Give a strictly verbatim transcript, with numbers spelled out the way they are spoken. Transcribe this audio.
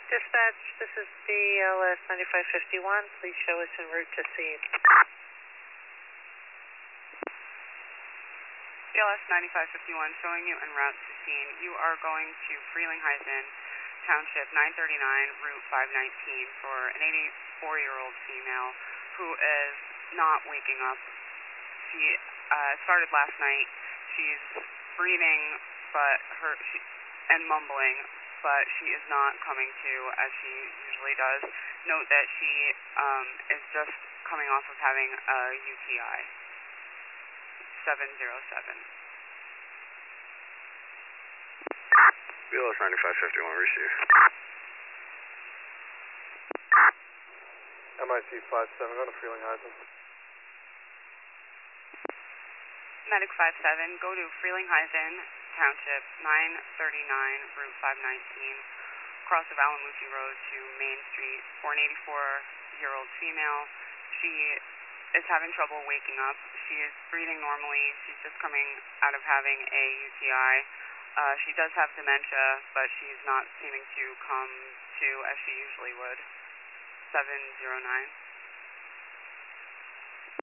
Dispatch, this is B L S ninety-five fifty-one. Please show us en route to scene. B L S ninety-five fifty-one, showing you en route to scene. You are going to Frelinghuysen Township, nine thirty-nine, Route five nineteen, for an eighty-four-year-old female who is not waking up. She uh, started last night. She's breathing, but her she, and mumbling, but she is not coming to as she usually does. Note that she um, is just coming off of having a U T I. seven zero seven. B L S ninety-five fifty-one, receive. M I T five seven, go to Frelinghuysen. Medic five seven, go to Frelinghuysen Township, nine thirty-nine, Route five nineteen, cross of Alamusi Road to Main Street, for an eighty-four-year-old female. She is having trouble waking up. She is breathing normally. She's just coming out of having a U T I. Uh, she does have dementia, but she's not seeming to come to as she usually would. seven zero nine.